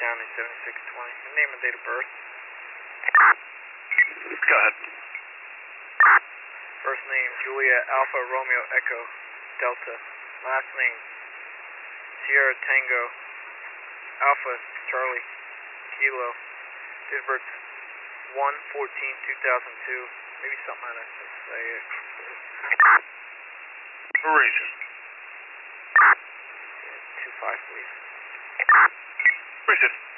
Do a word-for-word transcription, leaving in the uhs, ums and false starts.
County, seventy-six twenty. Name and date of birth. Go ahead. First name, Julia Alpha Romeo Echo Delta. Last name, Sierra Tango Alpha Charlie Kilo. Date of birth, one fourteen two thousand two. Maybe something I didn't say it. Region. two five, please. Region.